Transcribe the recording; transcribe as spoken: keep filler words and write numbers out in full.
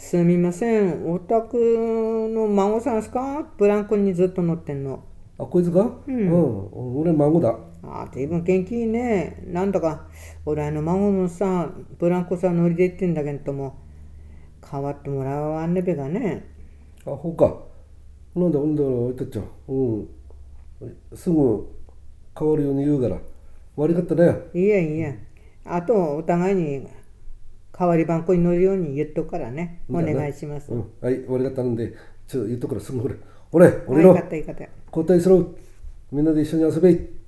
すみません、お宅の孫さんですか？ブランコにずっと乗ってんの。 あ、こいつか？ うん。 うん、俺孫だ。 ああ、随分元気いいね。なんだか、俺の孫もさ、ブランコさ乗りで行ってんだけども、代わってもらわんねべがね。 あ、ほうか。なんだ、ほんだら、おいたっちゃん。うん。すぐ変わるように言うから。悪かったね。 いえいえ。あと、お互いに代わり番号に乗るように言っとくからね。おじゃあな。 願いします。 うん。はい、悪かったんで、ちょっと言っとくからすぐほれ。ほれ、 あ、よかっ俺のたよかった。 交代しろ。みんなで一緒に遊べい。